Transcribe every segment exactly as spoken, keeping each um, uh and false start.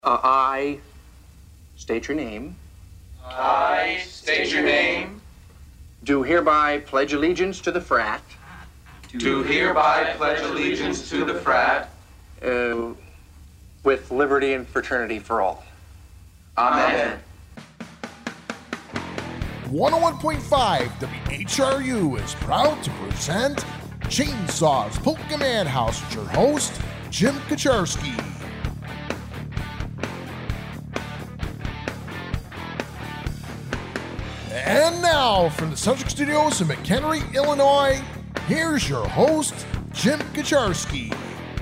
Uh, I state your name. I state your name. Do hereby pledge allegiance to the frat. Do hereby pledge allegiance to the frat. Uh, with liberty and fraternity for all. Amen. one oh one point five W H R U is proud to present Chainsaws Pokemon House with your host, Jim Kaczarski. And now, from the Subject Studios in McHenry, Illinois, here's your host, Jim Kaczarski.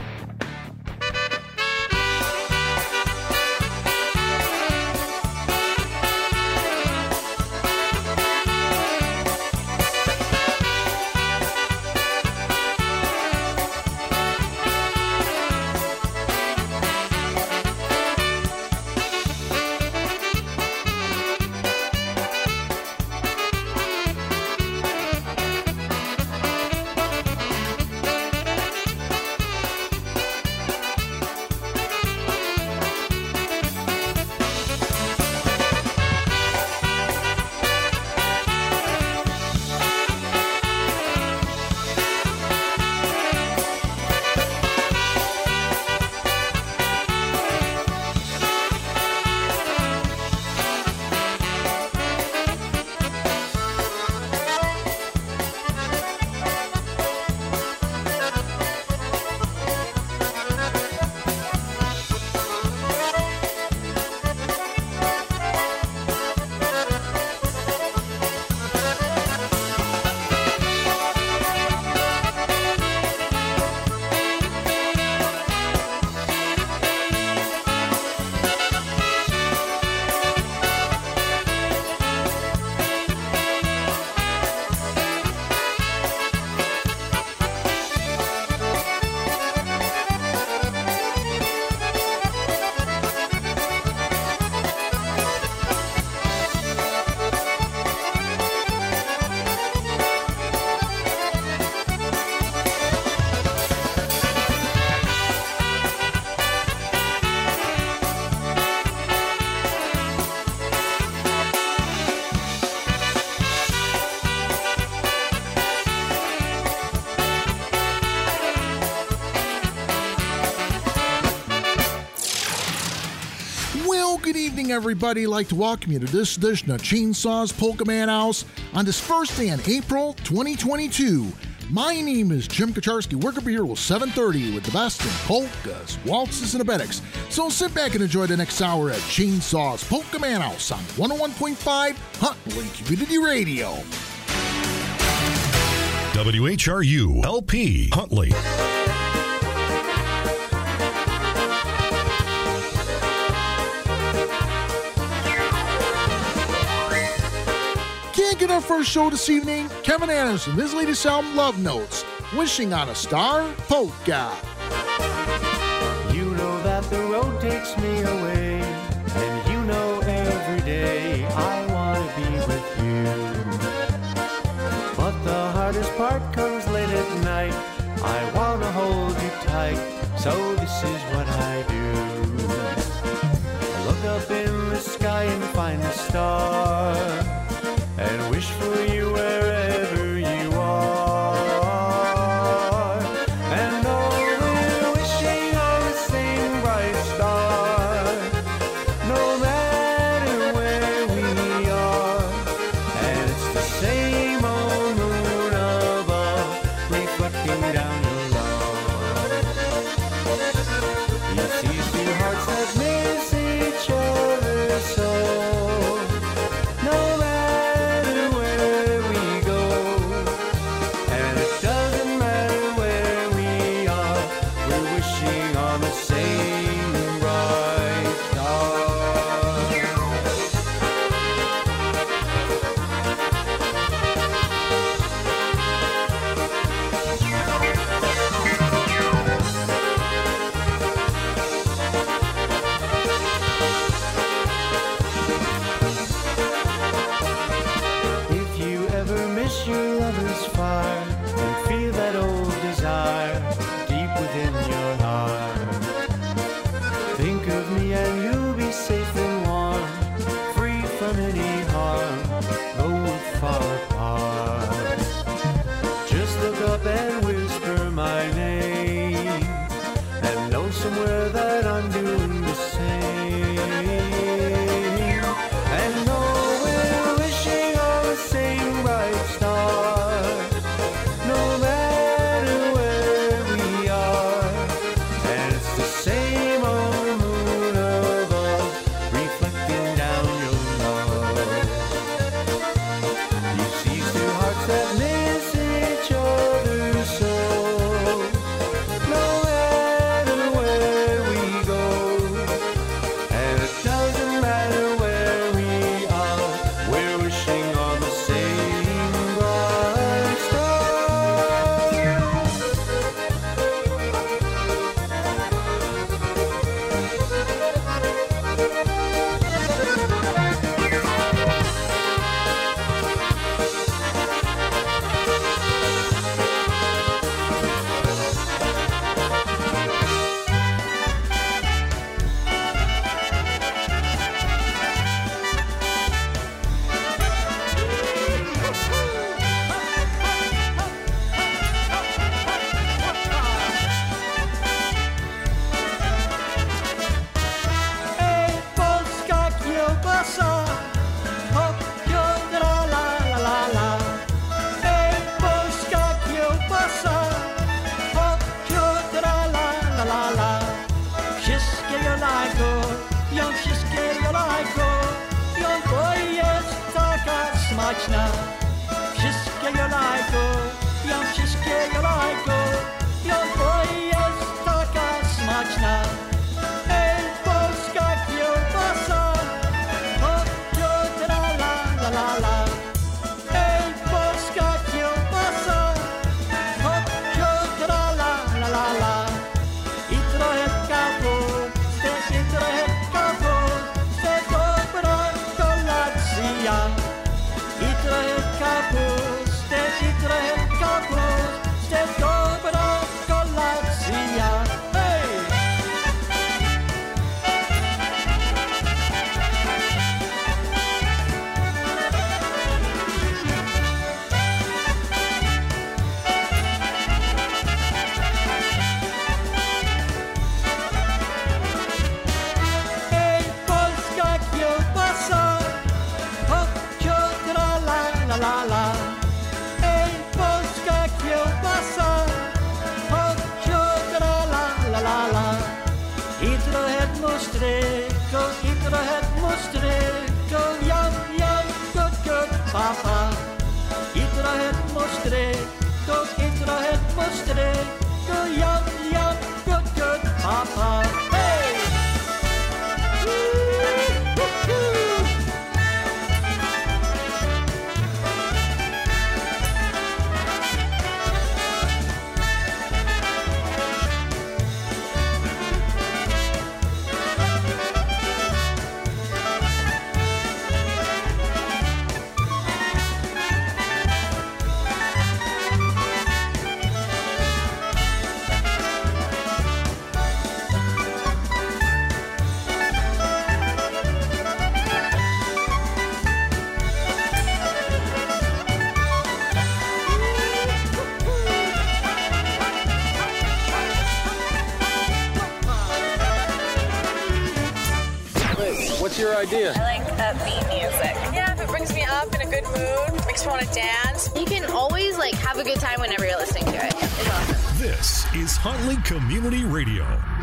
Everybody, like to welcome you to this edition of Chainsaws Pokemon House on this first day in April twenty twenty-two. My name is Jim Kaczarski. We're going to be here till seven thirty with the best in polkas, waltzes, and abetics. So sit back and enjoy the next hour at Chainsaws Pokemon House on one oh one point five Huntley Community Radio. W H R U L P Huntley. Get our first show this evening, Kevin Anderson, his latest album, Love Notes, Wishing on a Star, Polka. You know that the road takes me away, and you know every day I want to be with you. But the hardest part comes late at night, I want to hold you tight, so this is what I do. I look up in the sky and find a star, and wish for you wherever you are. And oh, we're wishing on the same bright star, no matter where we are. And it's the same old moon above, reflecting down your lawn. You see two hearts that miss each other so, no matter where we smaczna. Wszystkiego lajko, ja wszystkiego lajko, ja bo jest taka smaczna. Ej, polska kiełbasa, hop, jo, tra, la, la, la, la. Ej, polska kiełbasa, hop, jo, tra, la, la, la, la. I trochę kapusty, i trochę kapusty, dobra kolacja. I trochę kapusty, i trochę kapusty, dobra kolacja. Hej! Ej, polska kiełbasa, hop, cio, tra, la, la, la, la. Ej, polska kiełbasa, hop, cio, tra, la, la, la, la. I trochę mustryko, i trochę mustryko, jam, jam, good, good, papa. I trochę mustryko, i trochę mustryko, jam, jam, good, good, papa. Hey! What's your idea? I like upbeat music. Yeah, if it brings me up in a good mood, makes me want to dance. You can always like have a good time whenever you're listening to it. It's awesome. This is Huntley Community Radio.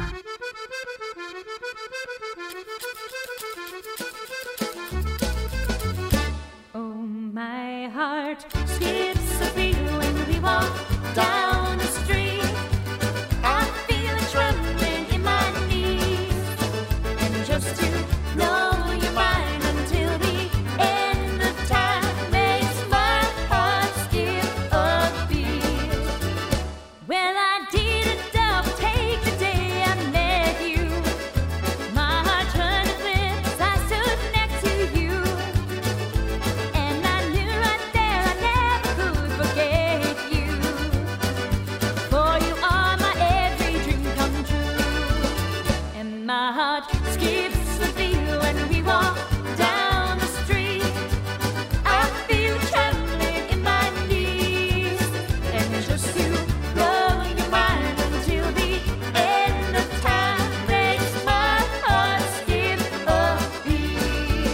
Oh, my heart skips a beat when we walk down the street. I feel it trembling in my knees. And just to know you're mine until the end of time makes my heart skip a beat. Well, I didn't doubt take the day I met you. My heart turned its lips, I stood next to you. And I knew right there I never could forget you. For you are my every dream come true. And my heart skips a beat when we walk down the street. I feel trembling in my knees. And just to blow your mind until the end of time makes my heart skip a beat.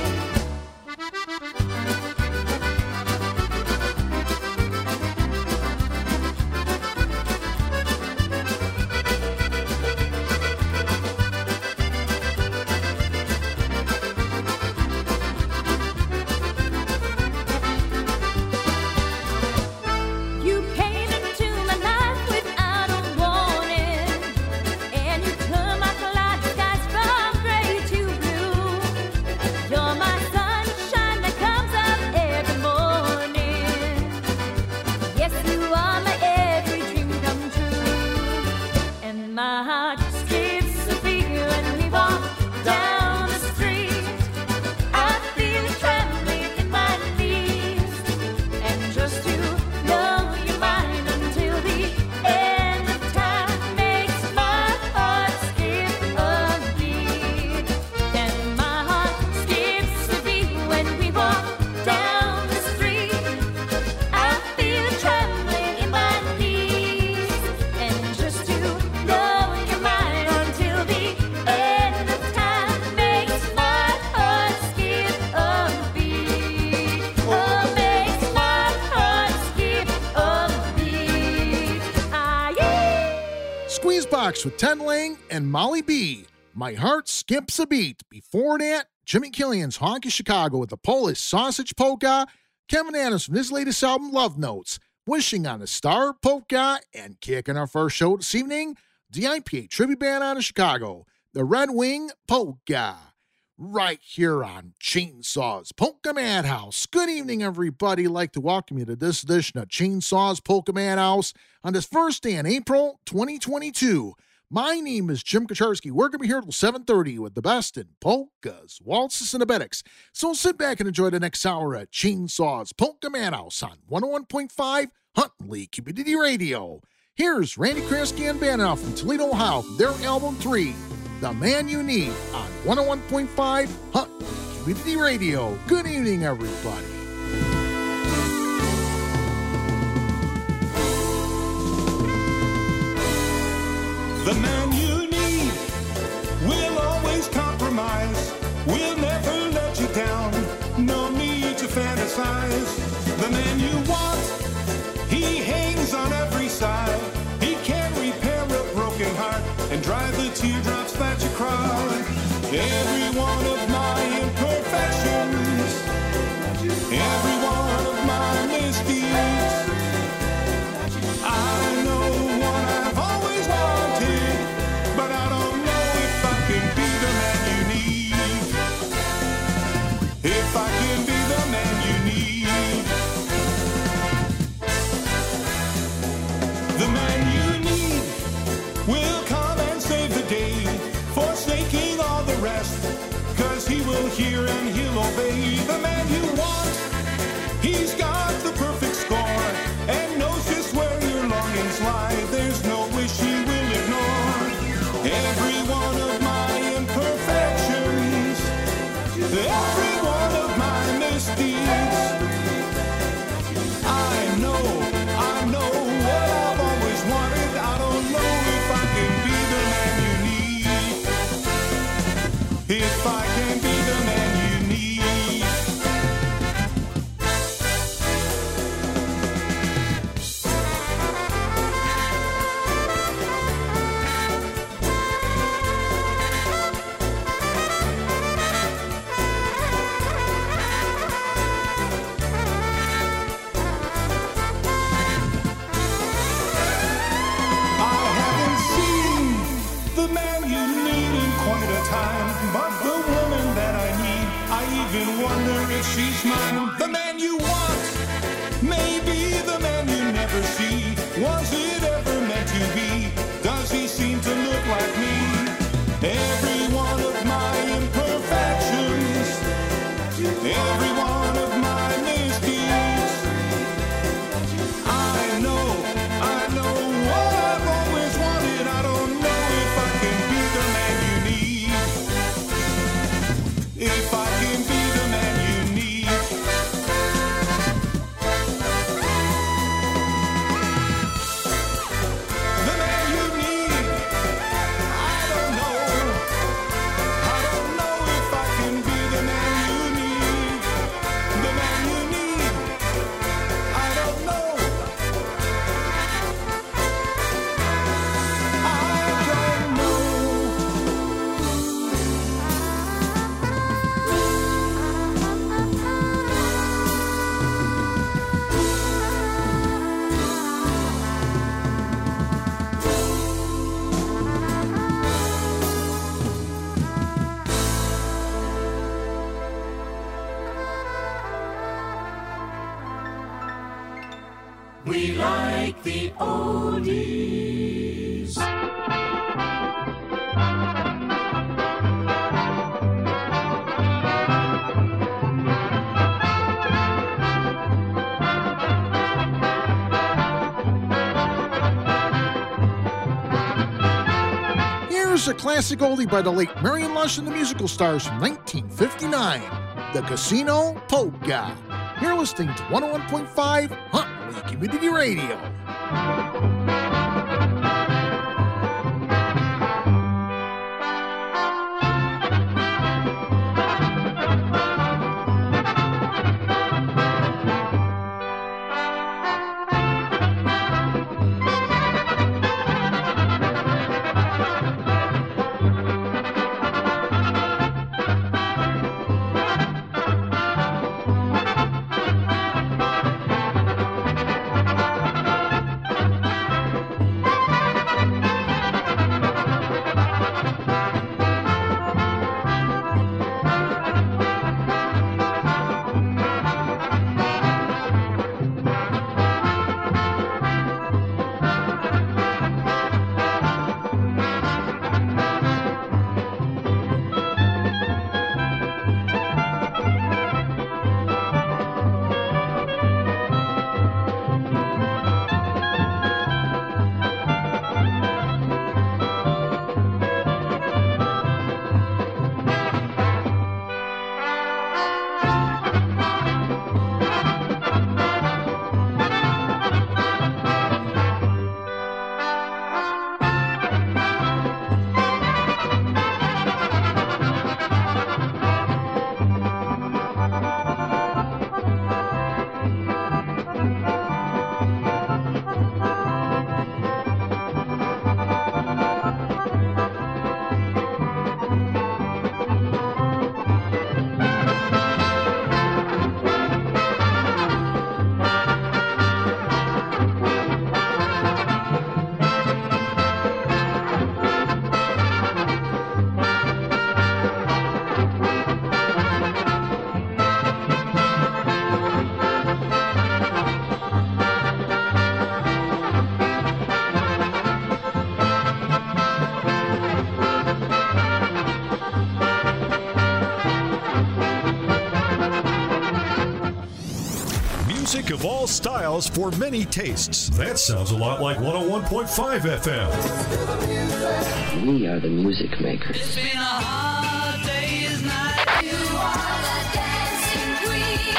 You came into my life without a warning, and you turned my cloud skies from gray to blue. You're my sunshine that comes up every morning. Yes, you are my every dream come true. And my heart skips a beat when we walk down the street. I feel it trembling in my knees. And just to know you're mine until the end of time makes my heart skip a beat. And my heart skips a beat when we walk down the street. I feel it trembling in my knees. And just to know you're mine until the end of time makes my heart skip a beat. Oh, makes my heart skip a beat. Ah, yeah. Squeeze Box with Ted Lang and Molly B. My Heart Skips a Beat. Before that, Jimmy Killian's Honky Chicago with the Polish Sausage Polka. Kevin Adams from his latest album, Love Notes. Wishing on a Star, Polka, and kicking our first show this evening, the I P A tribute band out of Chicago, the Red Wing Polka. Right here on Chainsaws Polka Madhouse. Good evening, everybody. I'd like to welcome you to this edition of Chainsaws Polka Madhouse on this first day in April twenty twenty-two. My name is Jim Kacharski. We're going to be here till seven thirty with the best in polkas, waltzes, and abetics. So sit back and enjoy the next hour at Chainsaws Polka Madhouse on one oh one point five Huntley Community Radio. Here's Randy Kransky and band out from Toledo, Ohio, from their album three, The Man You Need, on one oh one point five Huntley Community Radio. Good evening, everybody. The man you need will always compromise. We'll never let you down. No need to fantasize. The man you want, he hangs on every side. He can repair a broken heart and dry the teardrops that you cry. Every one of my imperfections, every one of my misdeeds, I know what I've always wanted, but I don't know if I can be the man you need. If I can be the man you need. The man you need will come and save the day, forsaking all the rest, 'cause he will hear and he'll obey. The man you want, he's got the perfect score and knows just where your longings lie. There's no wish he will ignore. Every one of my imperfections, every one of my misdeeds, I know, I know what I've always wanted. I don't know if I can be the man you need. If I can be the man you need. She's mine. The man you want may be the man you never see. Was it ever meant to be? Does he seem to look like me? Every one of my imperfections, every one of my misdeeds, I know, I know what I've always wanted. I don't know if I can be the man you need. If I can be the man you need. The man you need. I don't know. I don't know if I can be the man you need. The man you need. I don't know. I don't know. We like the oldies. Here's a classic oldie by the late Marion Lush and the Musical Stars from nineteen fifty-nine, The Casino Polka. You're listening to one oh one point five Huntley Community Radio. of all styles for many tastes. That sounds a lot like one oh one point five F M. We are the music makers. It's been a hard day's night. You are the dancing queen.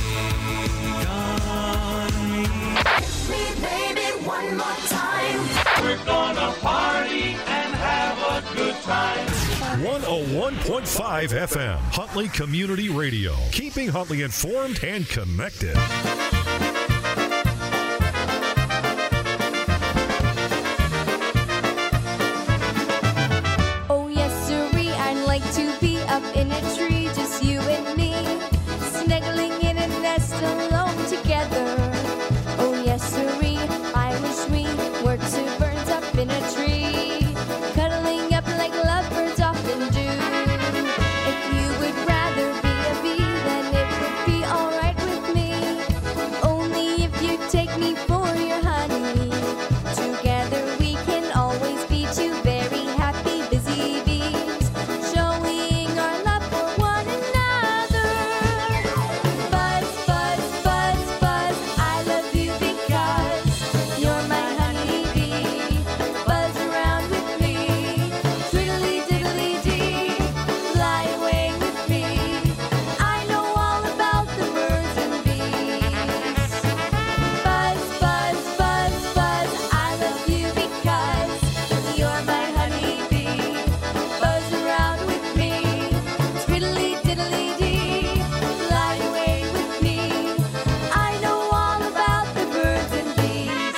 Kiss me, baby, one more time. We're gonna party and have a good time. one oh one point five F M, Huntley Community Radio, keeping Huntley informed and connected. Oh yes, sirree, I'd like to be up in a tree, just you and me, snuggling in a nest alone together. Oh yes, sirree, I wish we were two birds up in a tree, cuddling up like lovebirds often do. If you would rather be a bee, then it would be alright with me, only if you take me for your honey. Together we can always be two very happy busy bees, showing our love for one another. Buzz, buzz, buzz, buzz, I love you because you're my honeybee. Buzz around with me, twiddly diddly dee, fly away with me. I know all about the birds and bees. Buzz, buzz, buzz, buzz, I love you because you're my honeybee. Buzz around with me, twiddly diddly dee, fly away with me. I know all about the birds and bees.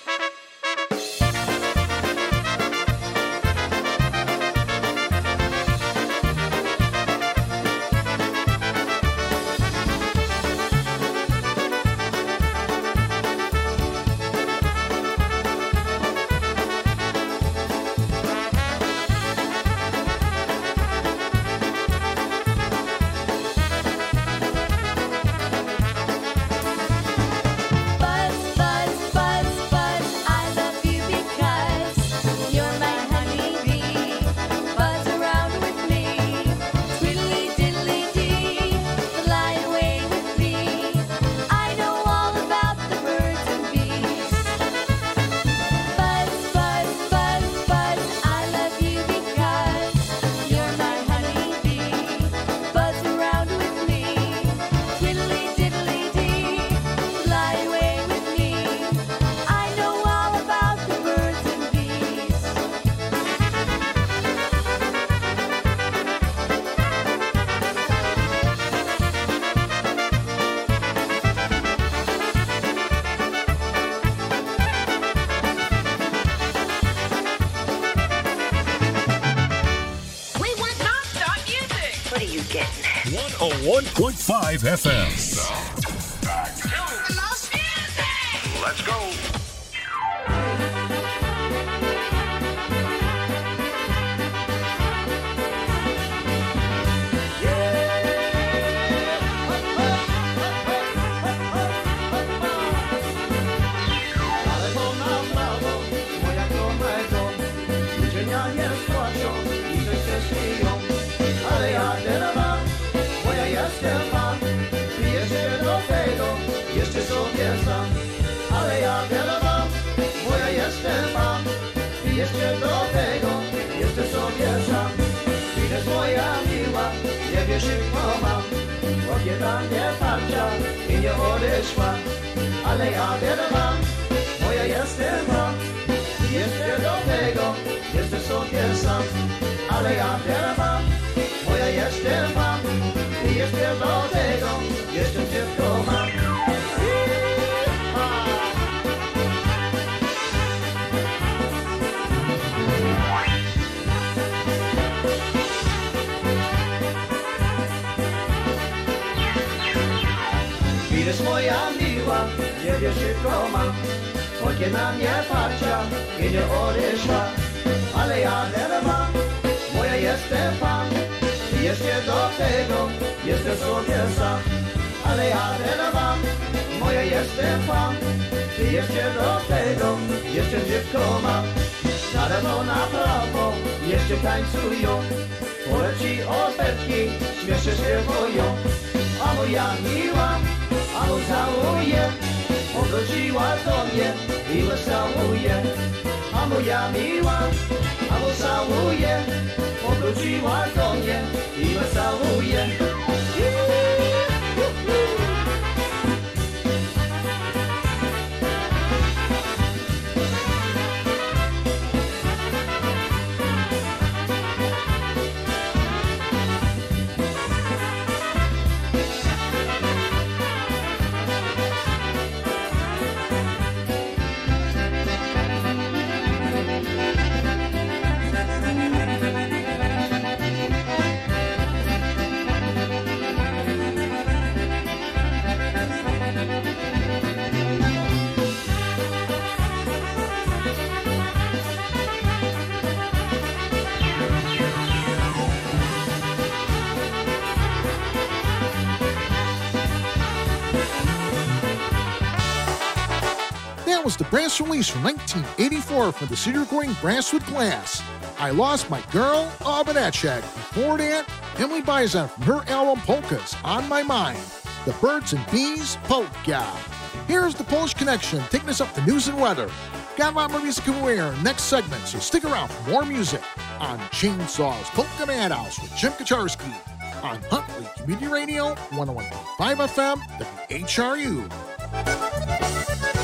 Buzz, buzz, buzz, buzz, I love you because you're my honeybee. Buzz around with me, twiddly diddly dee, fly away with me. I know all about the birds and bees. Buzz, buzz, buzz, buzz, I love you because you're my honeybee. Buzz around with me, twiddly diddly dee, fly away with me. I know all about the birds and bees. We want non-stop music. What are you getting? one oh one point five F M. The most music. Let's go. Jeszcze sobie sam, ale ja wiele mam, bo ja jestem pan. I jeszcze do tego, jeszcze sobie sam. Idę moja miła, nie wiesz szybko mam, bo kiedy mnie parcia i nie odeszła. Ale ja wiele mam, bo ja jestem pan. I jeszcze do tego, jeszcze sobie sam. Ale ja wiele mam, bo ja jestem pan. I jeszcze do tego, jeszcze dziecko mam. Widzisz moja miła, nie wiesz szybko mam, choć na mnie parcia i nie odeszła. Ale ja wiele mam, moja jestem pan. I jeszcze do tego, jeszcze sobie sam. Ale ja wiele mam, moja jestem pan. I jeszcze do tego, jeszcze dziewko mam. Na lewo, na prawo, jeszcze tańcują. Poleci ofertki, śmieszy się boją. A moja miła, 아무 사우예 모두지와 동예 이거 사우예 아무 야미와 아무 사우예 모두지와 동예 이거 사우예 That was the brass release from nineteen eighty-four from the C D recording Brass with Glass. I Lost My Girl, Abanachek. Before that, Emily Bison from her album Polkas, On My Mind. The Birds and Bees, Polka. Here's the Polish Connection, taking us up to news and weather. Got a lot more music coming air in the next segment, so stick around for more music on Chainsaws Polka Madhouse with Jim Kacharski on Huntley Community Radio, one oh one point five F M, W H R U.